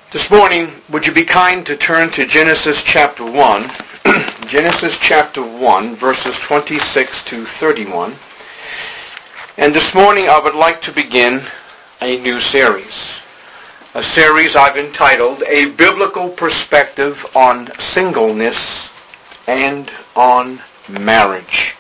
This morning, would you be kind to turn to Genesis chapter 1, Genesis chapter 1, verses 26 to 31. And this morning I would like to begin a new series. A series I've entitled, A Biblical Perspective on Singleness and on Marriage.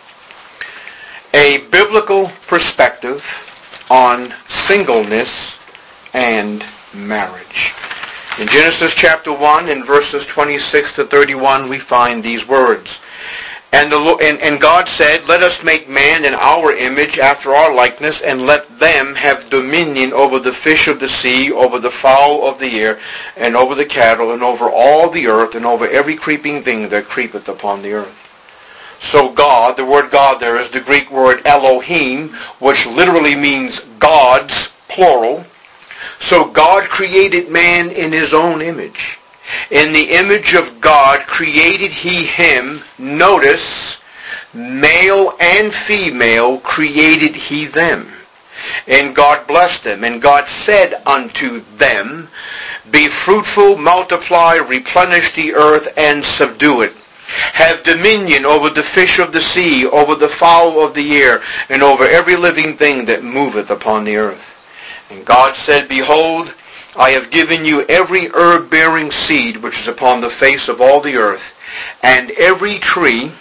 A biblical perspective on singleness and marriage. In Genesis chapter 1, in verses 26 to 31, we find these words. And God said, Let us make man in our image, after our likeness, and let them have dominion over the fish of the sea, over the fowl of the air, and over the cattle, and over all the earth, and over every creeping thing that creepeth upon the earth. So God, the word God there is the Greek word Elohim, which literally means gods, plural. So God created man in his own image. In the image of God created he him. Notice, male and female created he them. And God blessed them. And God said unto them, Be fruitful, multiply, replenish the earth, and subdue it. Have dominion over the fish of the sea, over the fowl of the air, and over every living thing that moveth upon the earth. And God said, Behold, I have given you every herb-bearing seed which is upon the face of all the earth, and every tree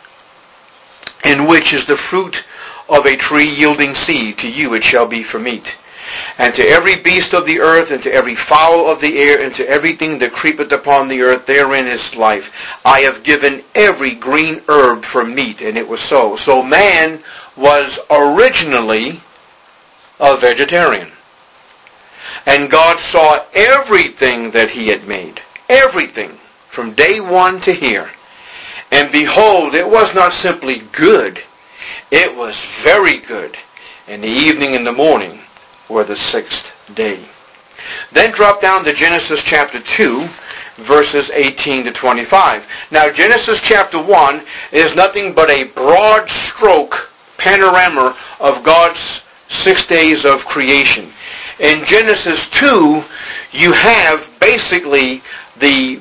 in which is the fruit of a tree yielding seed, to you it shall be for meat. And to every beast of the earth, and to every fowl of the air, and to everything that creepeth upon the earth, therein is life. I have given every green herb for meat, and it was so. So man was originally a vegetarian. And God saw everything that he had made, everything, from day one to here. And behold, it was not simply good, it was very good. And the evening and the morning were the sixth day. Then drop down to Genesis chapter 2, verses 18 to 25. Now Genesis chapter 1 is nothing but a broad stroke panorama of God's 6 days of creation. In Genesis 2, you have basically the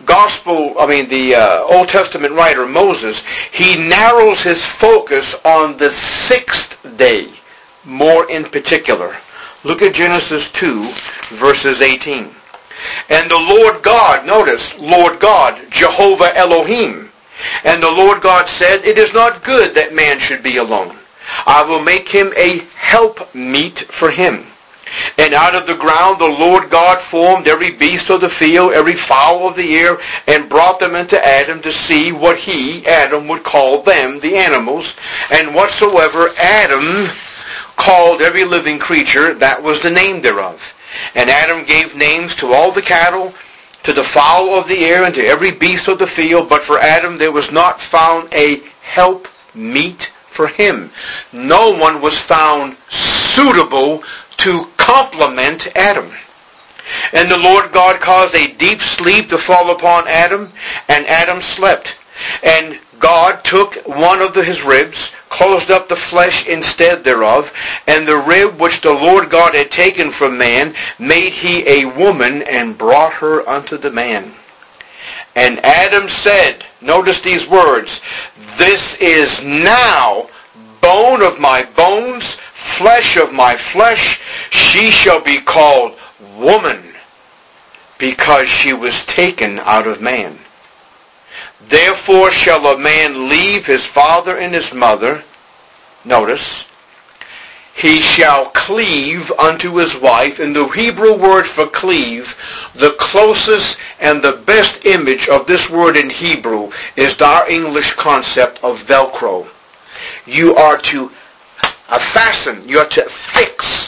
Old Testament writer Moses. He narrows his focus on the sixth day, more in particular. Look at Genesis 2, verses 18. And the Lord God, notice, Lord God, Jehovah Elohim. And the Lord God said, It is not good that man should be alone. I will make him a helpmeet for him. And out of the ground the Lord God formed every beast of the field, every fowl of the air, and brought them unto Adam to see what he, Adam, would call them, the animals. And whatsoever Adam called every living creature, that was the name thereof. And Adam gave names to all the cattle, to the fowl of the air, and to every beast of the field. But for Adam there was not found a helpmeet for him. No one was found suitable to complement Adam. And the Lord God caused a deep sleep to fall upon Adam, and Adam slept. And God took one of his ribs, closed up the flesh instead thereof, and the rib which the Lord God had taken from man made he a woman, and brought her unto the man. And Adam said, notice these words, This is now bone of my bones, flesh of my flesh. She shall be called woman, because she was taken out of man. Therefore shall a man leave his father and his mother. Notice, he shall cleave unto his wife. And the Hebrew word for cleave, the closest and the best image of this word in Hebrew is our English concept of Velcro. You are to fasten, you are to fix.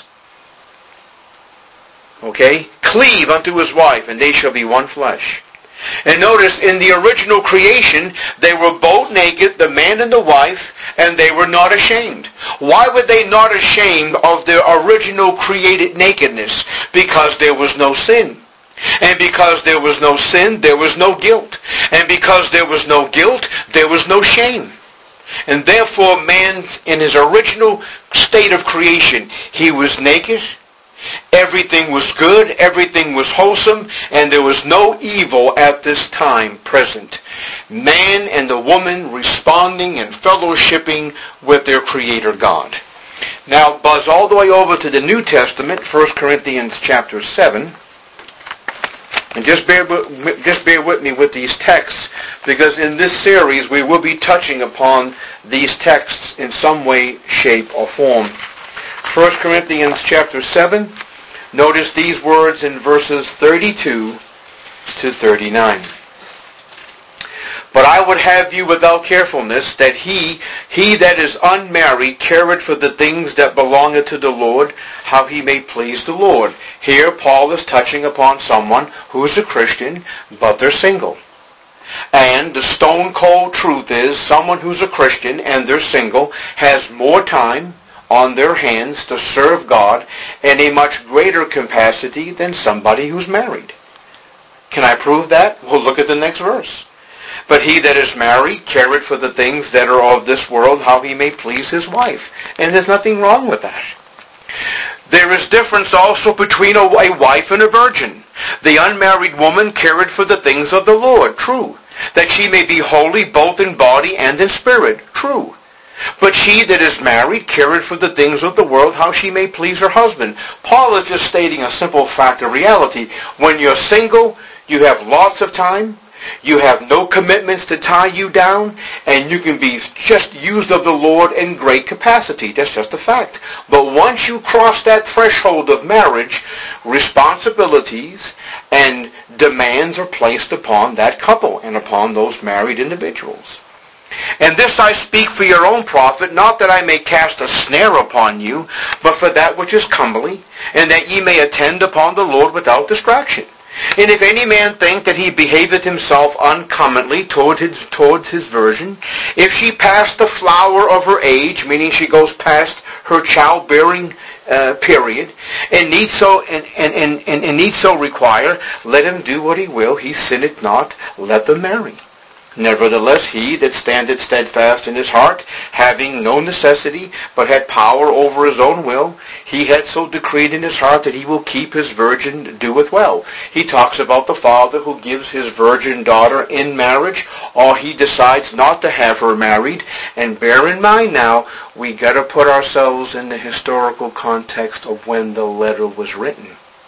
Okay? Cleave unto his wife, and they shall be one flesh. And notice, in the original creation, they were both naked, the man and the wife, and they were not ashamed. Why were they not ashamed of their original created nakedness? Because there was no sin. And because there was no sin, there was no guilt. And because there was no guilt, there was no shame. And therefore man, in his original state of creation, he was naked, Everything was good, everything was wholesome, and there was no evil at this time present. Man and the woman responding and fellowshipping with their Creator God. Now buzz all the way over to the New Testament, 1 Corinthians chapter 7. And just bear with me with these texts, because in this series we will be touching upon these texts in some way, shape, or form. 1 Corinthians chapter 7, notice these words in verses 32 to 39. But I would have you without carefulness, that he that is unmarried careth for the things that belongeth to the Lord, how he may please the Lord. Here Paul is touching upon someone who is a Christian, but they're single. And the stone cold truth is, someone who's a Christian and they're single has more time on their hands to serve God in a much greater capacity than somebody who's married. Can I prove that? Well, look at the next verse. But he that is married careth for the things that are of this world, how he may please his wife. And there's nothing wrong with that. There is difference also between a wife and a virgin. The unmarried woman careth for the things of the Lord, true. That she may be holy both in body and in spirit, true. But she that is married careth for the things of the world, how she may please her husband. Paul is just stating a simple fact of reality. When you're single, you have lots of time. You have no commitments to tie you down, and you can be just used of the Lord in great capacity. That's just a fact. But once you cross that threshold of marriage, responsibilities and demands are placed upon that couple and upon those married individuals. And this I speak for your own profit, not that I may cast a snare upon you, but for that which is comely, and that ye may attend upon the Lord without distraction. And if any man think that he behaveth himself uncommonly towards his virgin, if she pass the flower of her age, meaning she goes past her childbearing period, and need so require, let him do what he will, he sinneth not, let them marry. Nevertheless, he that standeth steadfast in his heart, having no necessity, but had power over his own will, he had so decreed in his heart that he will keep his virgin doeth well. He talks about the father who gives his virgin daughter in marriage, or he decides not to have her married. And bear in mind now, we got to put ourselves in the historical context of when the letter was written.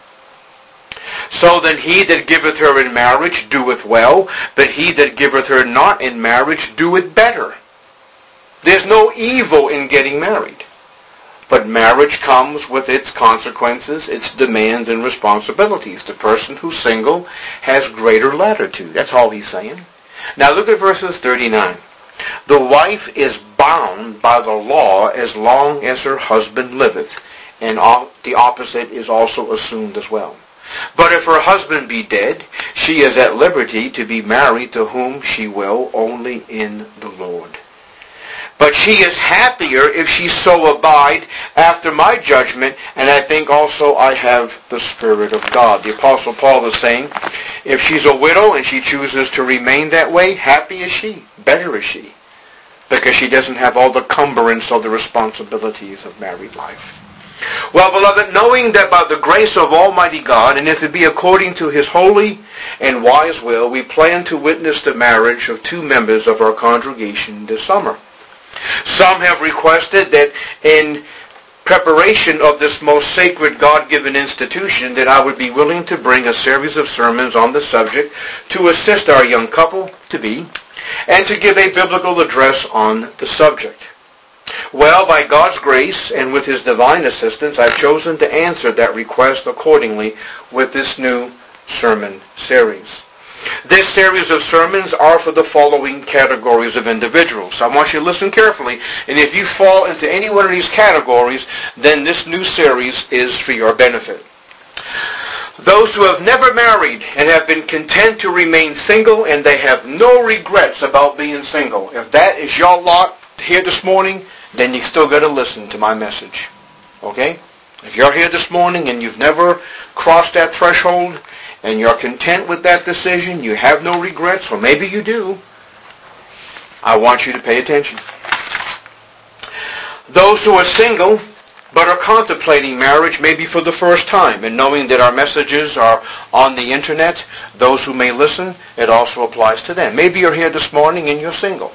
So then he that giveth her in marriage doeth well, but he that giveth her not in marriage doeth better. There's no evil in getting married. But marriage comes with its consequences, its demands and responsibilities. The person who's single has greater latitude. That's all he's saying. Now look at verses 39. The wife is bound by the law as long as her husband liveth. And the opposite is also assumed as well. But if her husband be dead, she is at liberty to be married to whom she will, only in the Lord. But she is happier if she so abide after my judgment, and I think also I have the Spirit of God. The Apostle Paul is saying, if she's a widow and she chooses to remain that way, happy is she, better is she, because she doesn't have all the cumbrance of the responsibilities of married life. Well, beloved, knowing that by the grace of Almighty God, and if it be according to His holy and wise will, we plan to witness the marriage of two members of our congregation this summer. Some have requested that in preparation of this most sacred God-given institution, that I would be willing to bring a series of sermons on the subject to assist our young couple-to-be, and to give a biblical address on the subject. Well, by God's grace and with His divine assistance, I've chosen to answer that request accordingly with this new sermon series. This series of sermons are for the following categories of individuals. I want you to listen carefully, and if you fall into any one of these categories, then this new series is for your benefit. Those who have never married and have been content to remain single, and they have no regrets about being single. If that is your lot here this morning, then you still got to listen to my message. Okay? If you're here this morning and you've never crossed that threshold, and you're content with that decision, you have no regrets, or maybe you do, I want you to pay attention. Those who are single but are contemplating marriage maybe for the first time, and knowing that our messages are on the internet, those who may listen, it also applies to them. Maybe you're here this morning and you're single.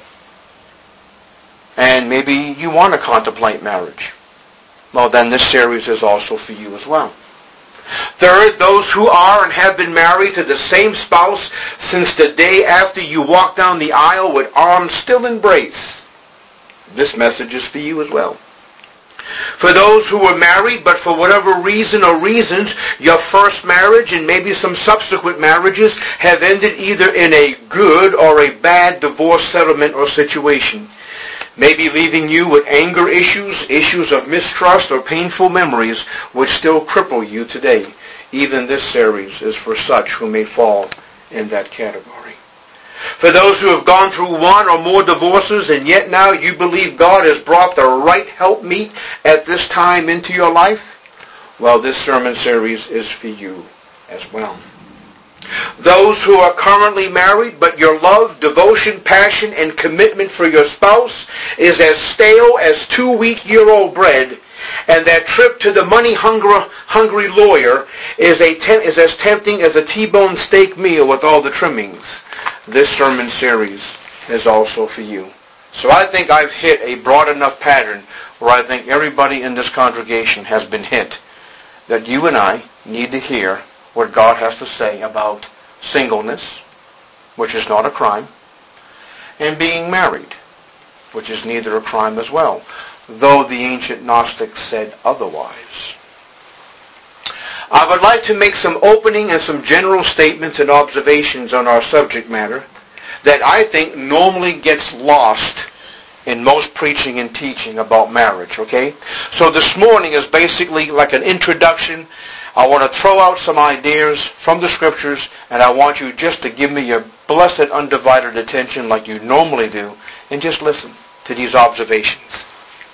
And maybe you want to contemplate marriage. Well, then this series is also for you as well. Third, those who are and have been married to the same spouse since the day after you walk down the aisle with arms still embraced. This message is for you as well. For those who were married, but for whatever reason or reasons, your first marriage and maybe some subsequent marriages have ended either in a good or a bad divorce settlement or situation. Maybe leaving you with anger issues, issues of mistrust, or painful memories which still cripple you today. Even this series is for such who may fall in that category. For those who have gone through one or more divorces and yet now you believe God has brought the right helpmeet at this time into your life, well, this sermon series is for you as well. Those who are currently married, but your love, devotion, passion, and commitment for your spouse is as stale as 2-week-year-old bread, and that trip to the money-hungry lawyer is as tempting as a T-bone steak meal with all the trimmings. This sermon series is also for you. So I think I've hit a broad enough pattern where I think everybody in this congregation has been hit, that you and I need to hear what God has to say about singleness, which is not a crime, and being married, which is neither a crime as well, though the ancient Gnostics said otherwise. I would like to make some opening and some general statements and observations on our subject matter that I think normally gets lost in most preaching and teaching about marriage, okay? So this morning is basically like an introduction. I want to throw out some ideas from the Scriptures, and I want you just to give me your blessed undivided attention like you normally do, and just listen to these observations.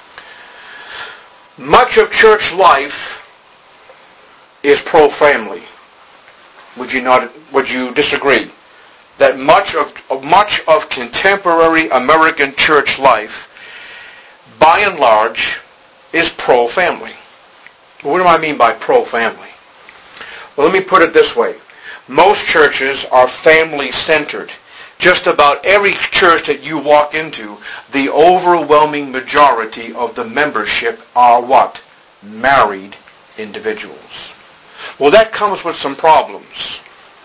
Much of church life is pro-family. Would you disagree? That much of contemporary American church life, by and large, is pro-family. What do I mean by pro-family? Well, let me put it this way. Most churches are family-centered. Just about every church that you walk into, the overwhelming majority of the membership are what? Married individuals. Well, that comes with some problems.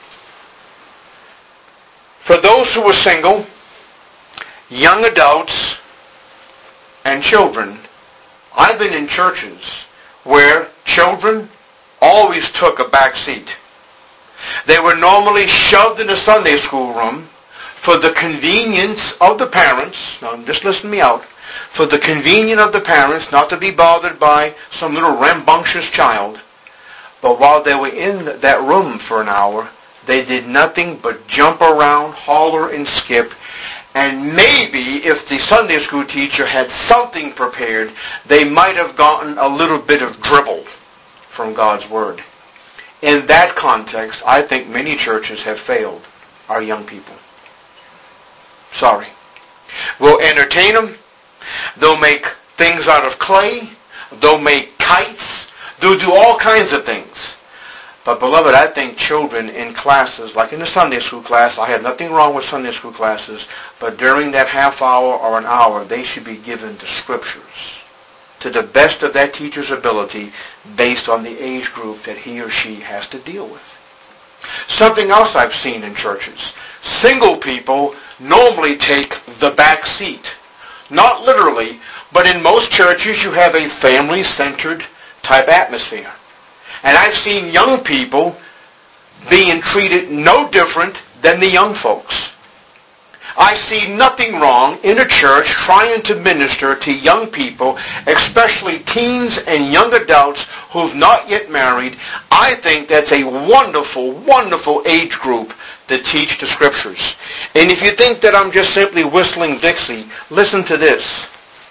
For those who are single, young adults, and children, I've been in churches where children always took a back seat. They were normally shoved in the Sunday school room for the convenience of the parents. Now, just listen to me out. For the convenience of the parents, not to be bothered by some little rambunctious child. But while they were in that room for an hour, they did nothing but jump around, holler, and skip. And maybe if the Sunday school teacher had something prepared, they might have gotten a little bit of dribble from God's Word. In that context, I think many churches have failed our young people. Sorry. We'll entertain them. They'll make things out of clay. They'll make kites. They'll do all kinds of things. But beloved, I think children in classes, like in the Sunday school class, I have nothing wrong with Sunday school classes, but during that half hour or an hour, they should be given the Scriptures to the best of that teacher's ability based on the age group that he or she has to deal with. Something else I've seen in churches. Single people normally take the back seat. Not literally, but in most churches you have a family-centered type atmosphere. And I've seen young people being treated no different than the young folks. I see nothing wrong in a church trying to minister to young people, especially teens and young adults who've not yet married. I think that's a wonderful, wonderful age group to teach the Scriptures. And if you think that I'm just simply whistling Dixie, listen to this.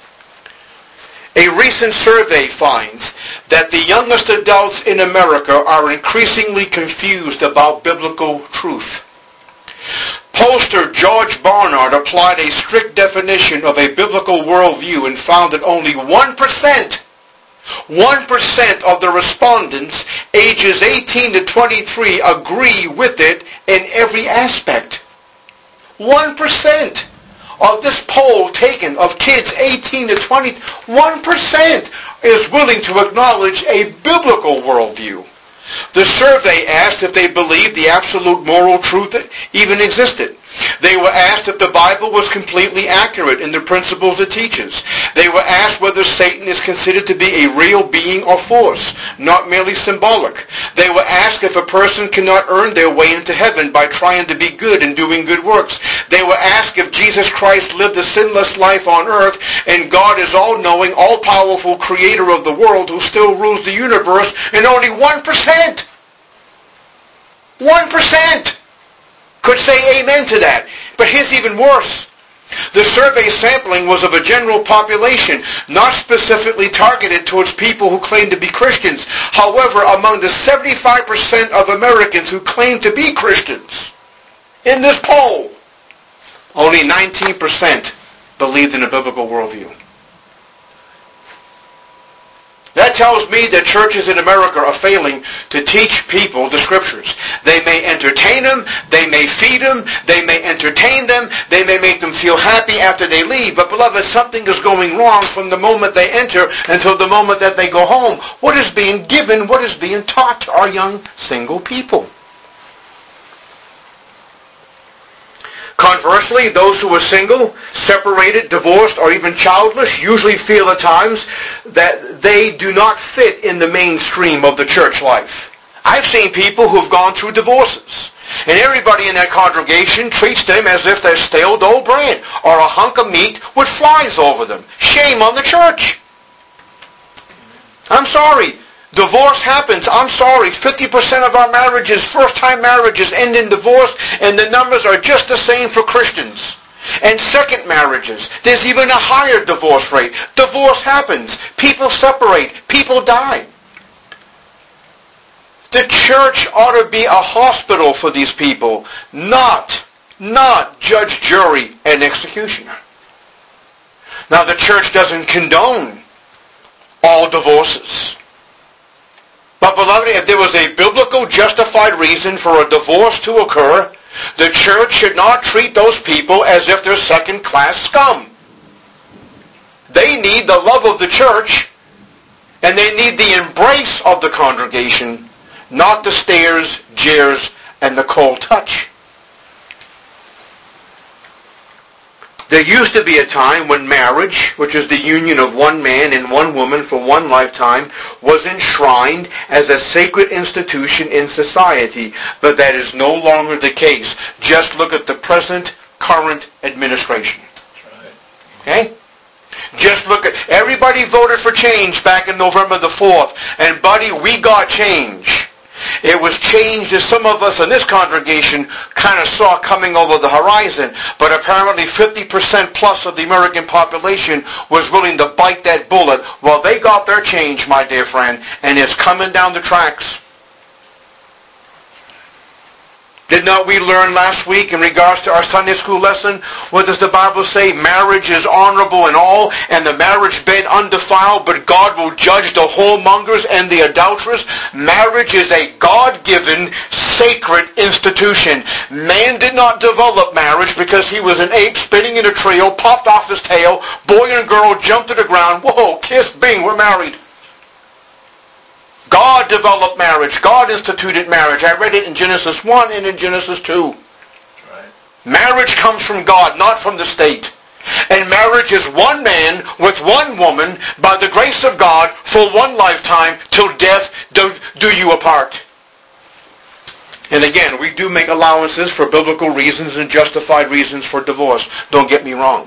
A recent survey finds that the youngest adults in America are increasingly confused about biblical truth. Pollster George Barnard applied a strict definition of a biblical worldview and found that only 1% 1% of the respondents ages 18 to 23 agree with it in every aspect. 1% of this poll taken of kids 18 to 20, 1% is willing to acknowledge a biblical worldview. The survey asked if they believed the absolute moral truth even existed. They were asked if the Bible was completely accurate in the principles it teaches. They were asked whether Satan is considered to be a real being or force, not merely symbolic. They were asked if a person cannot earn their way into heaven by trying to be good and doing good works. They were asked if Jesus Christ lived a sinless life on earth and God is all-knowing, all-powerful creator of the world who still rules the universe, and only 1%. 1% could say amen to that. But here's even worse. The survey sampling was of a general population, not specifically targeted towards people who claim to be Christians. However, among the 75% of Americans who claim to be Christians, in this poll, only 19% believed in a biblical worldview. That tells me that churches in America are failing to teach people the Scriptures. They may entertain them, they may feed them, they may entertain them, they may make them feel happy after they leave. But beloved, something is going wrong from the moment they enter until the moment that they go home. What is being given, what is being taught to our young single people? Conversely, those who are single, separated, divorced, or even childless usually feel at times that they do not fit in the mainstream of the church life. I've seen people who have gone through divorces, and everybody in that congregation treats them as if they're stale old bread or a hunk of meat with flies over them. Shame on the church. I'm sorry. Divorce happens. I'm sorry. 50% of our marriages, first-time marriages, end in divorce, and the numbers are just the same for Christians. And second marriages, there's even a higher divorce rate. Divorce happens. People separate. People die. The church ought to be a hospital for these people, not judge, jury, and executioner. Now, the church doesn't condone all divorces. But beloved, if there was a biblical justified reason for a divorce to occur, the church should not treat those people as if they're second-class scum. They need the love of the church, and they need the embrace of the congregation, not the stares, jeers, and the cold touch. There used to be a time when marriage, which is the union of one man and one woman for one lifetime, was enshrined as a sacred institution in society, but that is no longer the case. Just look at the present, current administration. Okay? Just look at, everybody voted for change back in November the 4th, and buddy, we got change. It was change that some of us in this congregation kind of saw coming over the horizon, but apparently 50% plus of the American population was willing to bite that bullet. Well, they got their change, my dear friend, and it's coming down the tracks. Did not we learn last week in regards to our Sunday school lesson? What does the Bible say? Marriage is honorable and all, and the marriage bed undefiled, but God will judge the whoremongers and the adulterers. Marriage is a God-given, sacred institution. Man did not develop marriage because he was an ape spinning in a trail, popped off his tail, boy and girl jumped to the ground, whoa, kiss, bing, we're married. God developed marriage. God instituted marriage. I read it in Genesis 1 and in Genesis 2. Right. Marriage comes from God, not from the state. And marriage is one man with one woman by the grace of God for one lifetime till death do you apart. And again, we do make allowances for biblical reasons and justified reasons for divorce. Don't get me wrong.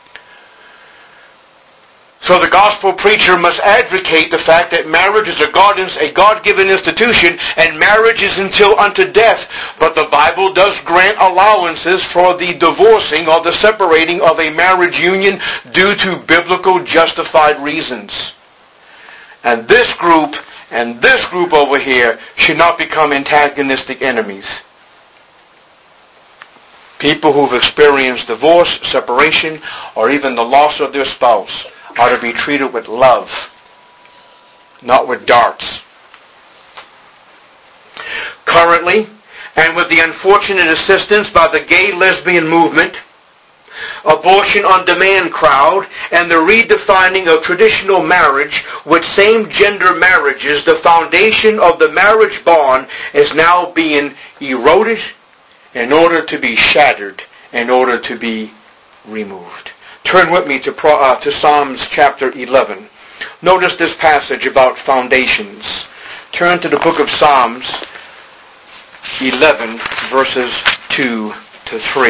So the gospel preacher must advocate the fact that marriage is a God-given institution, and marriage is until unto death. But the Bible does grant allowances for the divorcing or the separating of a marriage union due to biblical justified reasons. And this group over here should not become antagonistic enemies. People who've experienced divorce, separation, or even the loss of their spouse ought to be treated with love not with darts. Currently, and with the unfortunate assistance by the gay lesbian movement, abortion on demand crowd, and the redefining of traditional marriage with same-gender marriages, the foundation of the marriage bond is now being eroded in order to be shattered, in order to be removed. Turn with me to Psalms chapter 11. Notice this passage about foundations. Turn to the book of Psalms 11, verses 2 to 3.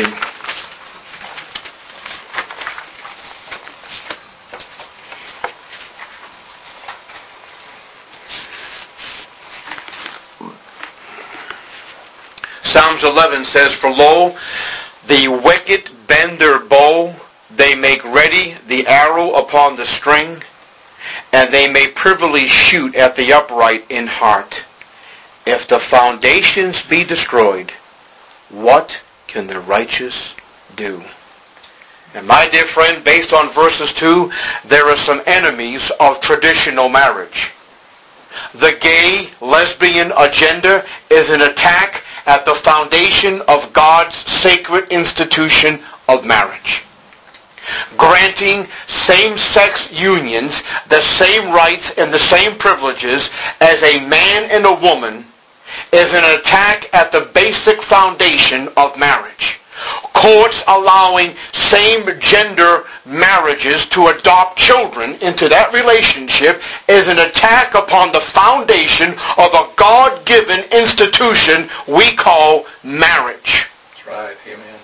Psalms 11 says, "For lo, the wicked bend their bow, they make ready the arrow upon the string, and they may privily shoot at the upright in heart. If the foundations be destroyed, what can the righteous do?" And my dear friend, based on verses 2, there are some enemies of traditional marriage. The gay, lesbian agenda is an attack at the foundation of God's sacred institution of marriage. Granting same-sex unions the same rights and the same privileges as a man and a woman is an attack at the basic foundation of marriage. Courts allowing same-gender marriages to adopt children into that relationship is an attack upon the foundation of a God-given institution we call marriage. That's right. Amen.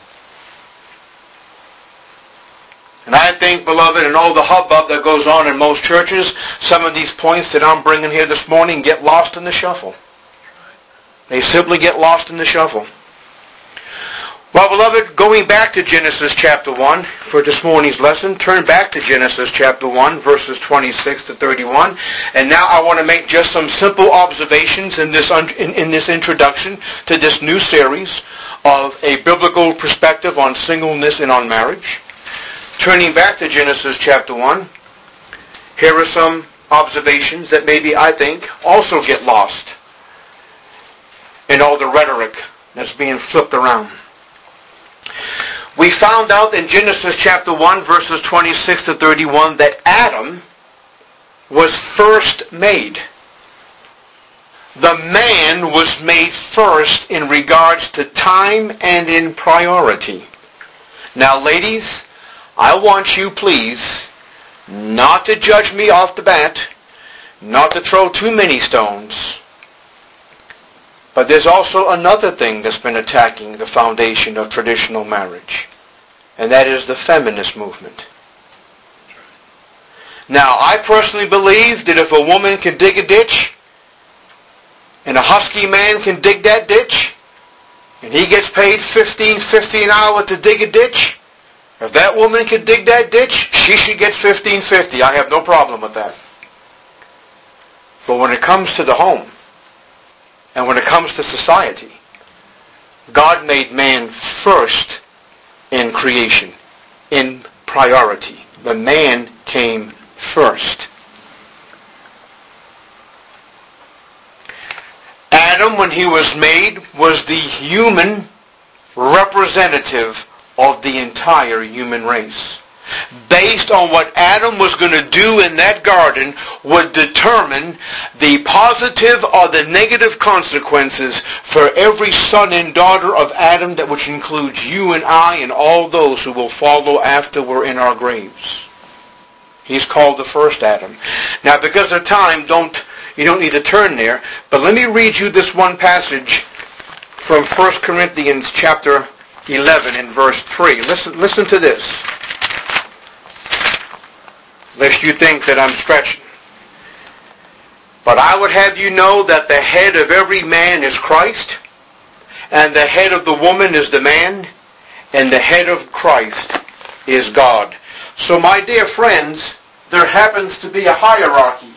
And I think, beloved, in all the hubbub that goes on in most churches, some of these points that I'm bringing here this morning get lost in the shuffle. They simply get lost in the shuffle. Well, beloved, going back to Genesis chapter 1 for this morning's lesson, turn back to Genesis chapter 1, verses 26 to 31. And now I want to make just some simple observations in this introduction to this new series of a biblical perspective on singleness and on marriage. Turning back to Genesis chapter 1, here are some observations that maybe, I think, also get lost in all the rhetoric that's being flipped around. We found out in Genesis chapter 1, verses 26 to 31, that Adam was first made. The man was made first in regards to time and in priority. Now, ladies, I want you, please, not to judge me off the bat, not to throw too many stones. But there's also another thing that's been attacking the foundation of traditional marriage, and that is the feminist movement. Now, I personally believe that if a woman can dig a ditch, and a husky man can dig that ditch, and he gets paid $15.50 an hour to dig a ditch, if that woman can dig that ditch, she should get $15.50. I have no problem with that. But when it comes to the home, and when it comes to society, God made man first in creation, in priority. The man came first. Adam, when he was made, was the human representative of the entire human race. Based on what Adam was going to do in that garden would determine the positive or the negative consequences for every son and daughter of Adam, that which includes you and I and all those who will follow after we're in our graves. He's called the first Adam. Now, because of time, you don't need to turn there, but let me read you this one passage from 1 Corinthians chapter 11 and verse 3. Listen to this, lest you think that I'm stretching. "But I would have you know that the head of every man is Christ, and the head of the woman is the man, and the head of Christ is God." So, my dear friends, there happens to be a hierarchy.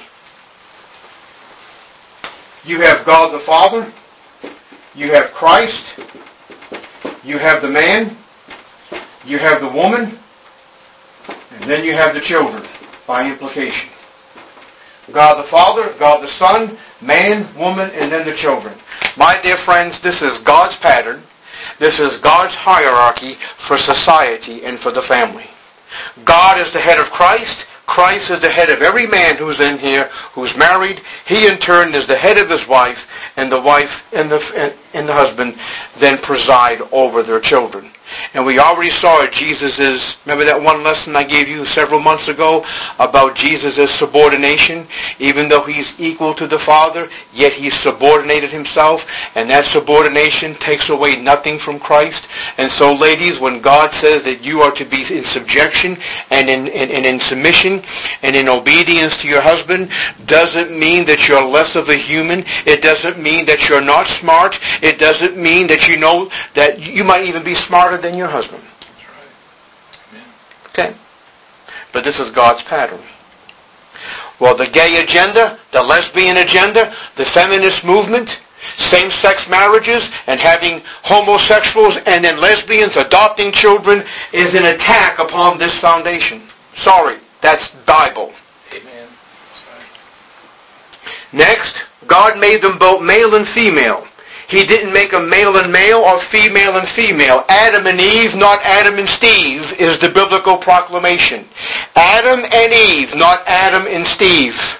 You have God the Father, you have Christ, you have the man, you have the woman, and then you have the children, by implication. God the Father, God the Son, man, woman, and then the children. My dear friends, this is God's pattern. This is God's hierarchy for society and for the family. God is the head of Christ. Christ is the head of every man who's in here, who's married. He in turn is the head of his wife, and the wife and the husband then preside over their children. And we already saw Jesus' remember that one lesson I gave you several months ago about Jesus' subordination? Even though he's equal to the Father, yet he subordinated himself, and that subordination takes away nothing from Christ. And so, ladies, when God says that you are to be in subjection and in submission and in obedience to your husband, doesn't mean that you're less of a human. It doesn't mean that you're not smart. It doesn't mean that you know that you might even be smarter than your husband. That's right. Amen. Okay. But this is God's pattern. Well, the gay agenda, the lesbian agenda, the feminist movement, same-sex marriages, and having homosexuals and then lesbians adopting children is an attack upon this foundation. Sorry, that's Bible. Amen. That's right. Next, God made them both male and female. He didn't make them male and male or female and female. Adam and Eve, not Adam and Steve, is the biblical proclamation. Adam and Eve, not Adam and Steve.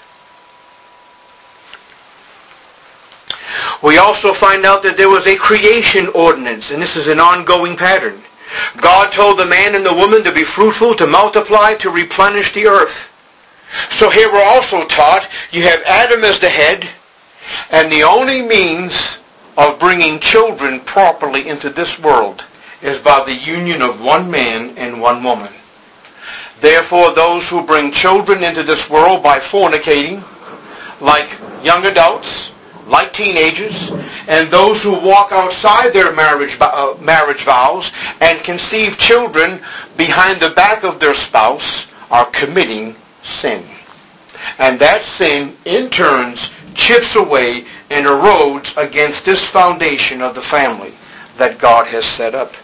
We also find out that there was a creation ordinance, and this is an ongoing pattern. God told the man and the woman to be fruitful, to multiply, to replenish the earth. So here we're also taught you have Adam as the head, and the only means of bringing children properly into this world is by the union of one man and one woman. Therefore, those who bring children into this world by fornicating, like young adults, like teenagers, and those who walk outside their marriage vows and conceive children behind the back of their spouse, are committing sin. And that sin, in turn, chips away and erodes against this foundation of the family that God has set up.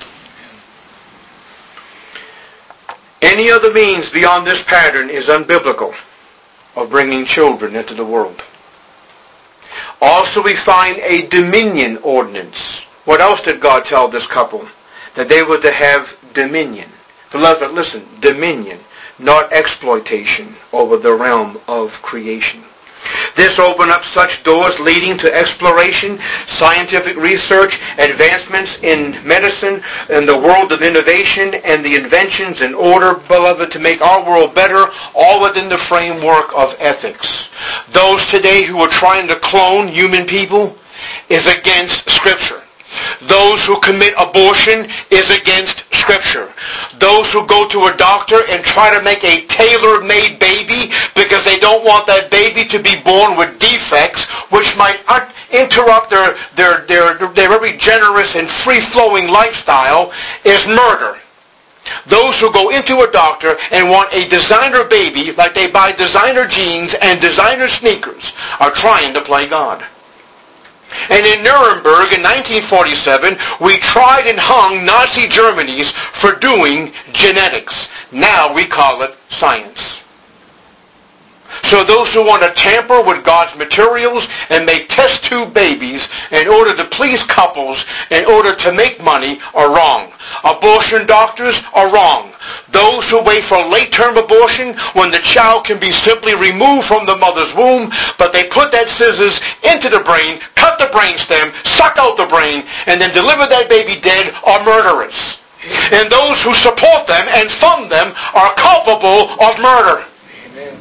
Any other means beyond this pattern is unbiblical of bringing children into the world. Also, we find a dominion ordinance. What else did God tell this couple? That they were to have dominion. Beloved, listen, dominion, not exploitation over the realm of creation. This opened up such doors leading to exploration, scientific research, advancements in medicine, and the world of innovation, and the inventions in order, beloved, to make our world better, all within the framework of ethics. Those today who are trying to clone human people is against Scripture. Those who commit abortion is against Scripture. Those who go to a doctor and try to make a tailor-made baby because they don't want that baby to be born with defects which might interrupt their very generous and free-flowing lifestyle is murder. Those who go into a doctor and want a designer baby, like they buy designer jeans and designer sneakers, are trying to play God. And in Nuremberg in 1947, we tried and hung Nazi Germany's for doing genetics. Now we call it science. So those who want to tamper with God's materials and make test tube babies in order to please couples, in order to make money, are wrong. Abortion doctors are wrong. Those who wait for late-term abortion when the child can be simply removed from the mother's womb, but they put that scissors into the brain, cut the brain stem, suck out the brain, and then deliver that baby dead, are murderers. And those who support them and fund them are culpable of murder. Amen.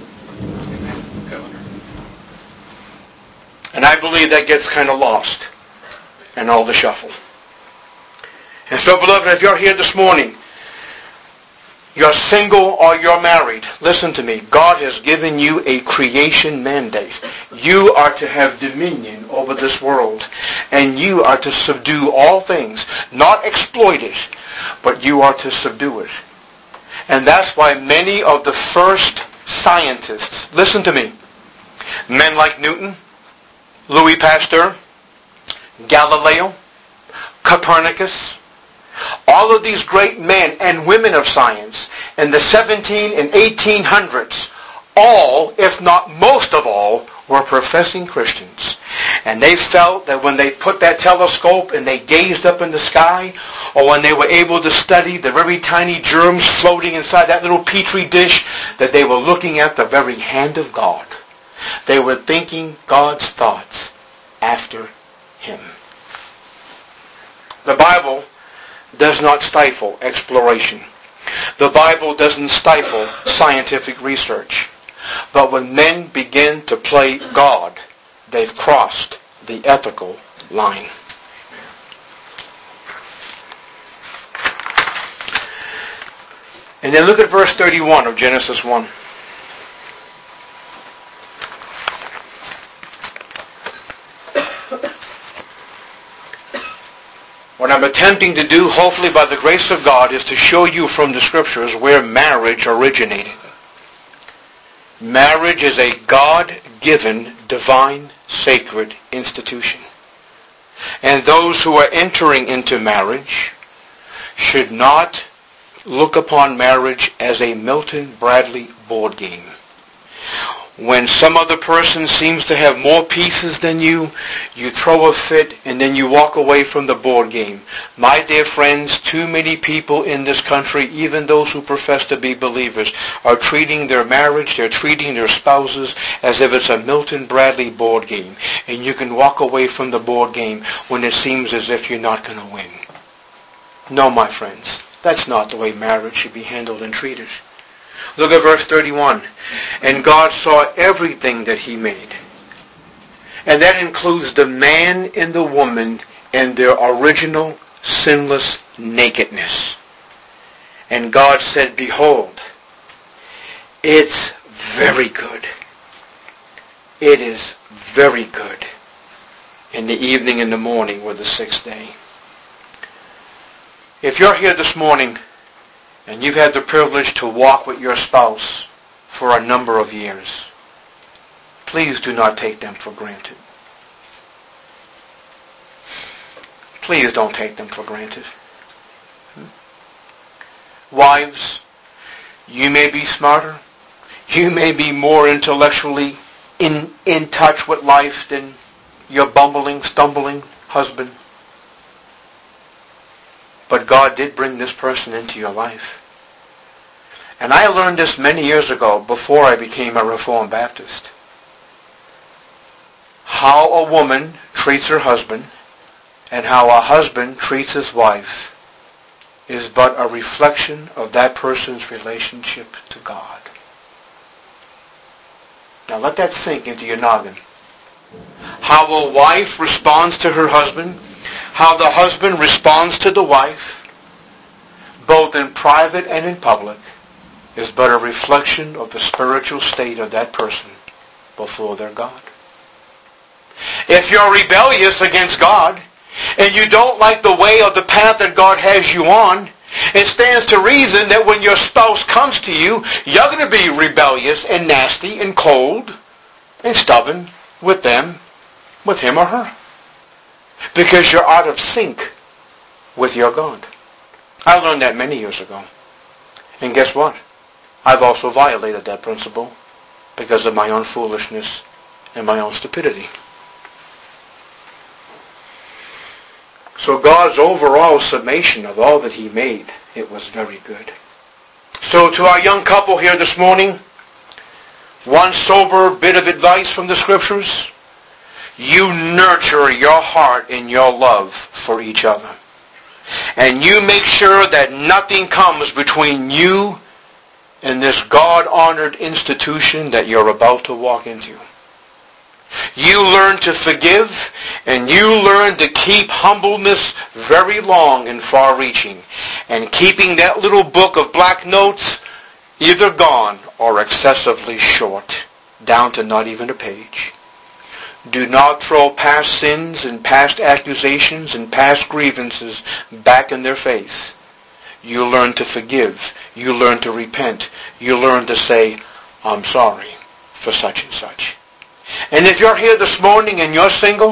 And I believe that gets kind of lost in all the shuffle. And so, beloved, if you're here this morning, you're single or you're married, listen to me. God has given you a creation mandate. You are to have dominion over this world. And you are to subdue all things. Not exploit it, but you are to subdue it. And that's why many of the first scientists, listen to me, men like Newton, Louis Pasteur, Galileo, Copernicus, all of these great men and women of science in the 17 and 1800s all, if not most of all, were professing Christians. And they felt that when they put that telescope and they gazed up in the sky, or when they were able to study the very tiny germs floating inside that little petri dish, that they were looking at the very hand of God. They were thinking God's thoughts after Him. The Bible does not stifle exploration. The Bible doesn't stifle scientific research. But when men begin to play God, they've crossed the ethical line. And then look at verse 31 of Genesis 1. What I'm attempting to do, hopefully by the grace of God, is to show you from the Scriptures where marriage originated. Marriage is a God-given, divine, sacred institution. And those who are entering into marriage should not look upon marriage as a Milton Bradley board game. When some other person seems to have more pieces than you, you throw a fit and then you walk away from the board game. My dear friends, too many people in this country, even those who profess to be believers, are treating their marriage, they're treating their spouses as if it's a Milton Bradley board game. And you can walk away from the board game when it seems as if you're not going to win. No, my friends, that's not the way marriage should be handled and treated. Look at verse 31. And God saw everything that He made. And that includes the man and the woman in their original sinless nakedness. And God said, behold, it's very good. It is very good. And the evening and the morning were the sixth day. If you're here this morning and you've had the privilege to walk with your spouse for a number of years, please do not take them for granted. Please don't take them for granted. Wives, you may be smarter. You may be more intellectually in touch with life than your bumbling, stumbling husband. But God did bring this person into your life. And I learned this many years ago before I became a Reformed Baptist. How a woman treats her husband and how a husband treats his wife is but a reflection of that person's relationship to God. Now let that sink into your noggin. How a wife responds to her husband, how the husband responds to the wife, both in private and in public, is but a reflection of the spiritual state of that person before their God. If you're rebellious against God, and you don't like the way or the path that God has you on, it stands to reason that when your spouse comes to you, you're going to be rebellious and nasty and cold and stubborn with them, with him or her. Because you're out of sync with your God. I learned that many years ago. And guess what? I've also violated that principle because of my own foolishness and my own stupidity. So God's overall summation of all that He made, it was very good. So to our young couple here this morning, one sober bit of advice from the Scriptures: you nurture your heart and your love for each other. And you make sure that nothing comes between you and this God-honored institution that you're about to walk into. You learn to forgive, and you learn to keep humbleness very long and far-reaching, and keeping that little book of black notes either gone or excessively short, down to not even a page. Do not throw past sins and past accusations and past grievances back in their face. You learn to forgive. You learn to repent. You learn to say, I'm sorry for such and such. And if you're here this morning and you're single,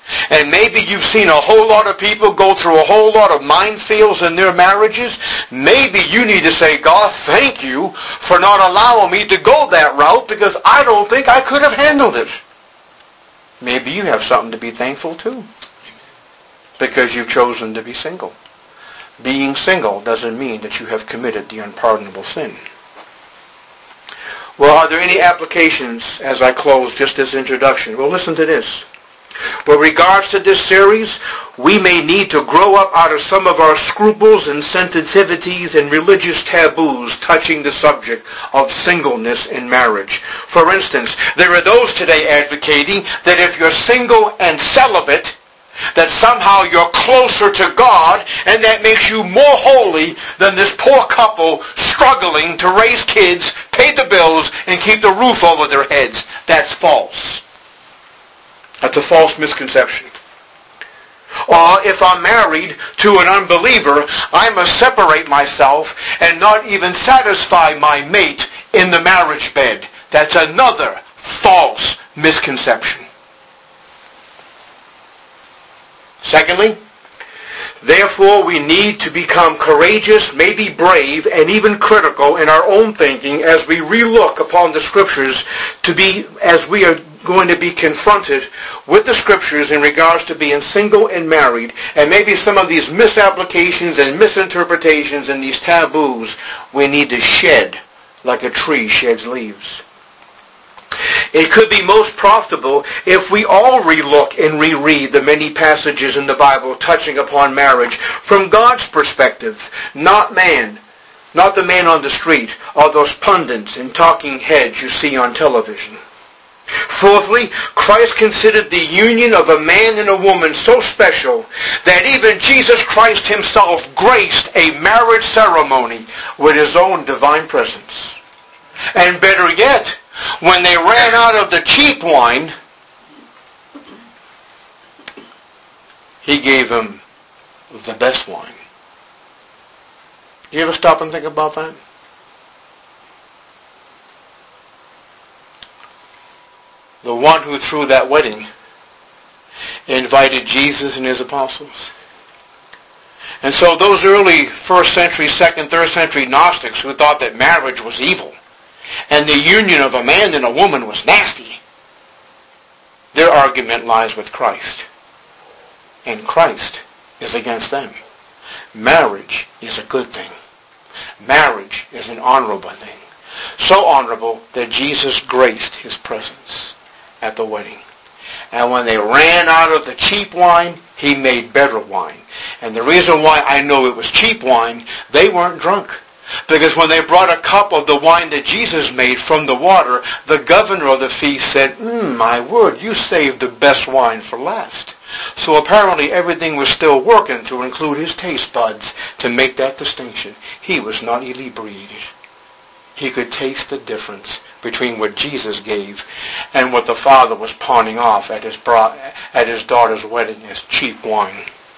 And maybe you've seen a whole lot of people go through a whole lot of minefields in their marriages. Maybe you need to say, God, thank you for not allowing me to go that route because I don't think I could have handled it. Maybe you have something to be thankful too because you've chosen to be single. Being single doesn't mean that you have committed the unpardonable sin. Well, are there any applications as I close just this introduction? Well, listen to this. With regards to this series, we may need to grow up out of some of our scruples and sensitivities and religious taboos touching the subject of singleness in marriage. For instance, there are those today advocating that if you're single and celibate, that somehow you're closer to God and that makes you more holy than this poor couple struggling to raise kids, pay the bills, and keep the roof over their heads. That's false. That's a false misconception. Or if I'm married to an unbeliever, I must separate myself and not even satisfy my mate in the marriage bed. That's another false misconception. Secondly, therefore we need to become courageous, maybe brave, and even critical in our own thinking as we relook upon the Scriptures as we are going to be confronted with the Scriptures in regards to being single and married, and maybe some of these misapplications and misinterpretations and these taboos we need to shed like a tree sheds leaves. It could be most profitable if we all relook and reread the many passages in the Bible touching upon marriage from God's perspective, not man, not the man on the street or those pundits and talking heads you see on television. Fourthly, Christ considered the union of a man and a woman so special that even Jesus Christ himself graced a marriage ceremony with his own divine presence. And better yet, when they ran out of the cheap wine, he gave them the best wine. You ever stop and think about that? The one who threw that wedding invited Jesus and his apostles. And so those early 1st century, 2nd, 3rd century Gnostics who thought that marriage was evil and the union of a man and a woman was nasty, their argument lies with Christ. And Christ is against them. Marriage is a good thing. Marriage is an honorable thing. So honorable that Jesus graced his presence at the wedding. And when they ran out of the cheap wine, he made better wine. And the reason why I know it was cheap wine, they weren't drunk. Because when they brought a cup of the wine that Jesus made from the water, the governor of the feast said, my word, you saved the best wine for last. So apparently everything was still working to include his taste buds to make that distinction. He was not inebriated. He could taste the difference between what Jesus gave and what the Father was pawning off at his daughter's wedding as cheap wine.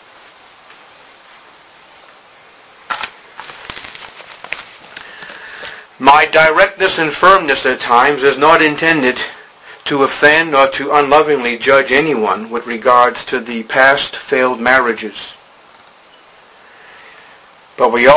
My directness and firmness at times is not intended to offend or to unlovingly judge anyone with regards to the past failed marriages. But we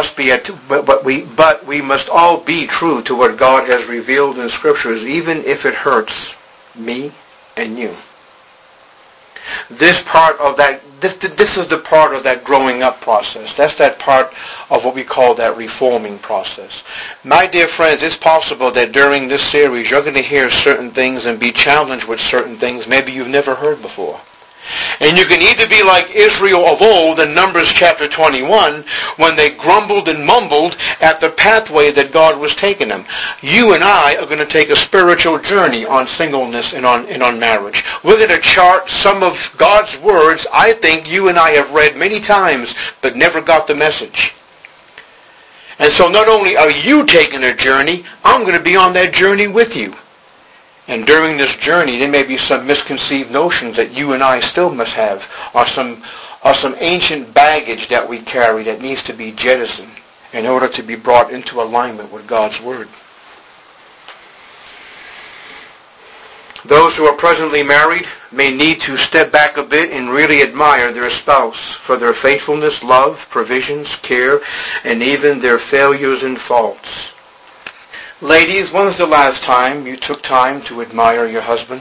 must all be true to what God has revealed in Scriptures, even if it hurts me and you. This is the part of that growing up process. That's that part of what we call that reforming process. My dear friends, it's possible that during this series you're going to hear certain things and be challenged with certain things maybe you've never heard before. And you can either be like Israel of old in Numbers chapter 21 when they grumbled and mumbled at the pathway that God was taking them. You and I are going to take a spiritual journey on singleness and on marriage. We're going to chart some of God's words I think you and I have read many times but never got the message. And so not only are you taking a journey, I'm going to be on that journey with you. And during this journey, there may be some misconceived notions that you and I still must have, or some ancient baggage that we carry that needs to be jettisoned in order to be brought into alignment with God's Word. Those who are presently married may need to step back a bit and really admire their spouse for their faithfulness, love, provisions, care, and even their failures and faults. Ladies, when was the last time you took time to admire your husband?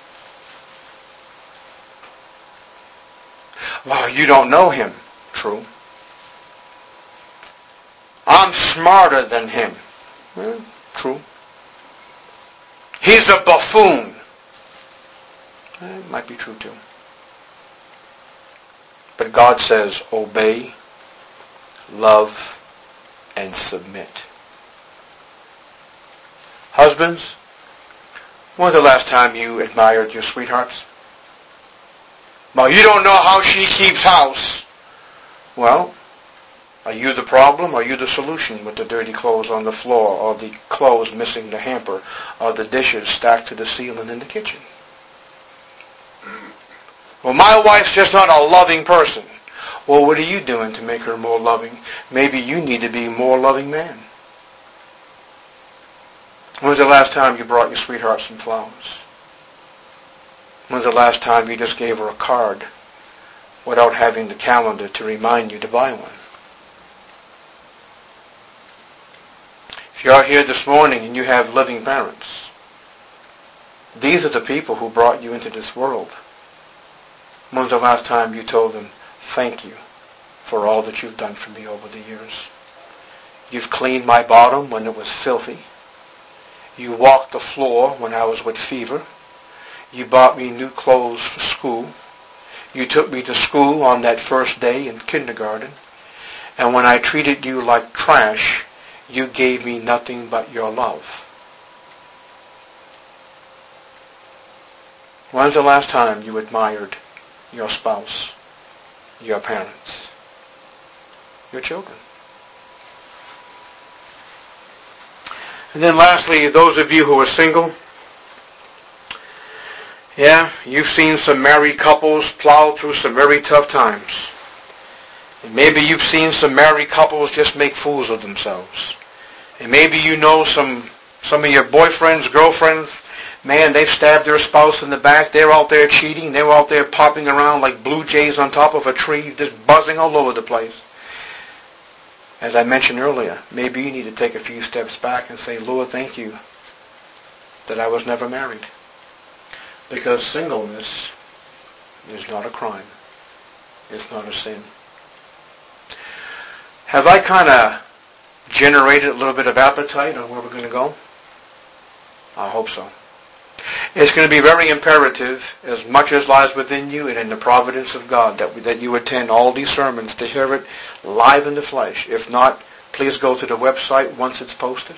Well, you don't know him. True. I'm smarter than him. Well, true. He's a buffoon. It might be true too. But God says, obey, love, and submit. Husbands, when was the last time you admired your sweethearts? Well, you don't know how she keeps house. Well, are you the problem or are you the solution with the dirty clothes on the floor, or the clothes missing the hamper, or the dishes stacked to the ceiling in the kitchen? Well, my wife's just not a loving person. Well, what are you doing to make her more loving? Maybe you need to be a more loving man. When was the last time you brought your sweetheart some flowers? When was the last time you just gave her a card without having the calendar to remind you to buy one? If you are here this morning and you have living parents, these are the people who brought you into this world. When was the last time you told them, thank you for all that you've done for me over the years? You've cleaned my bottom when it was filthy. You walked the floor when I was with fever. You bought me new clothes for school. You took me to school on that first day in kindergarten. And when I treated you like trash, you gave me nothing but your love. When's the last time you admired your spouse, your parents, your children? And then lastly, those of you who are single, yeah, you've seen some married couples plow through some very tough times. And maybe you've seen some married couples just make fools of themselves. And maybe you know some of your boyfriends, girlfriends, man, they've stabbed their spouse in the back. They're out there cheating. They're out there popping around like blue jays on top of a tree, just buzzing all over the place. As I mentioned earlier, maybe you need to take a few steps back and say, Lord, thank you that I was never married. Because singleness is not a crime. It's not a sin. Have I kind of generated a little bit of appetite on where we're going to go? I hope so. It's going to be very imperative, as much as lies within you and in the providence of God, that you attend all these sermons to hear it live in the flesh. If not, please go to the website once it's posted.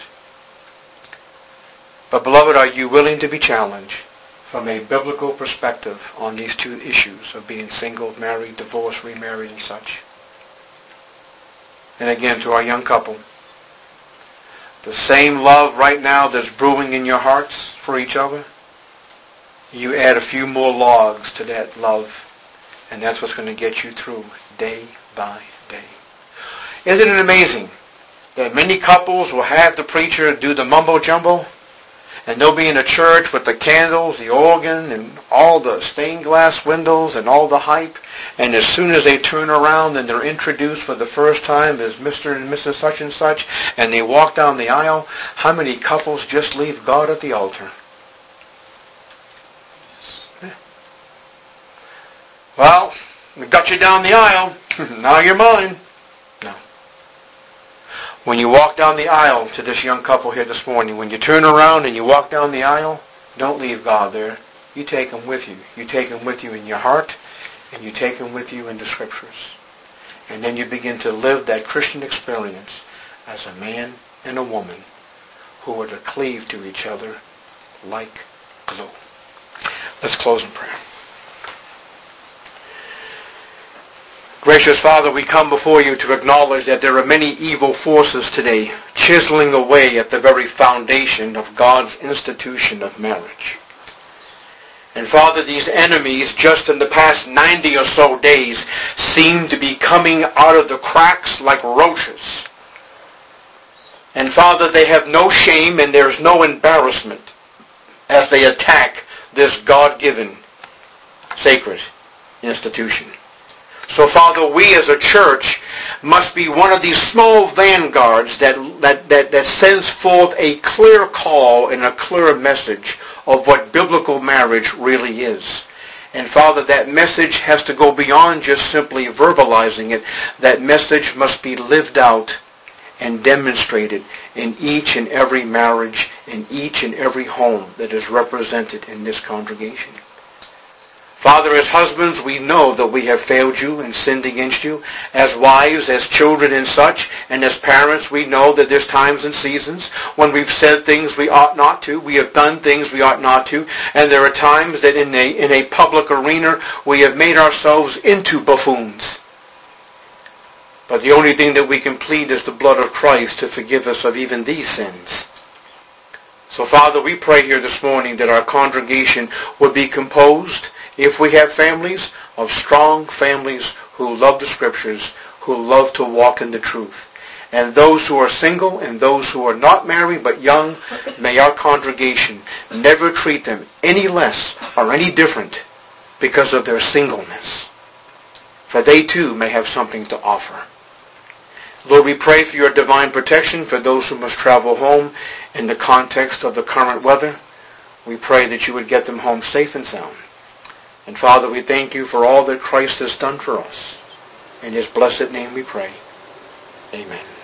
But beloved, are you willing to be challenged from a biblical perspective on these two issues of being single, married, divorced, remarried, and such? And again, to our young couple, the same love right now that's brewing in your hearts for each other, you add a few more logs to that love, and that's what's going to get you through day by day. Isn't it amazing that many couples will have the preacher do the mumbo-jumbo, and they'll be in a church with the candles, the organ, and all the stained glass windows and all the hype, and as soon as they turn around and they're introduced for the first time as Mr. and Mrs. such and such, and they walk down the aisle, how many couples just leave God at the altar? Well, we got you down the aisle. Now you're mine. No. When you walk down the aisle to this young couple here this morning, when you turn around and you walk down the aisle, don't leave God there. You take Him with you. You take Him with you in your heart, and you take Him with you in the Scriptures. And then you begin to live that Christian experience as a man and a woman who are to cleave to each other like glue. Let's close in prayer. Gracious Father, we come before you to acknowledge that there are many evil forces today chiseling away at the very foundation of God's institution of marriage. And Father, these enemies just in the past 90 or so days seem to be coming out of the cracks like roaches. And Father, they have no shame and there's no embarrassment as they attack this God-given, sacred institution. So, Father, we as a church must be one of these small vanguards that sends forth a clear call and a clear message of what biblical marriage really is. And, Father, that message has to go beyond just simply verbalizing it. That message must be lived out and demonstrated in each and every marriage, in each and every home that is represented in this congregation. Father, as husbands, we know that we have failed you and sinned against you. As wives, as children and such, and as parents, we know that there's times and seasons when we've said things we ought not to. We have done things we ought not to. And there are times that in a public arena, we have made ourselves into buffoons. But the only thing that we can plead is the blood of Christ to forgive us of even these sins. So, Father, we pray here this morning that our congregation would be composed, if we have families, of strong families who love the Scriptures, who love to walk in the truth. And those who are single and those who are not married but young, may our congregation never treat them any less or any different because of their singleness. For they too may have something to offer. Lord, we pray for your divine protection for those who must travel home in the context of the current weather. We pray that you would get them home safe and sound. And Father, we thank you for all that Christ has done for us. In his blessed name we pray. Amen.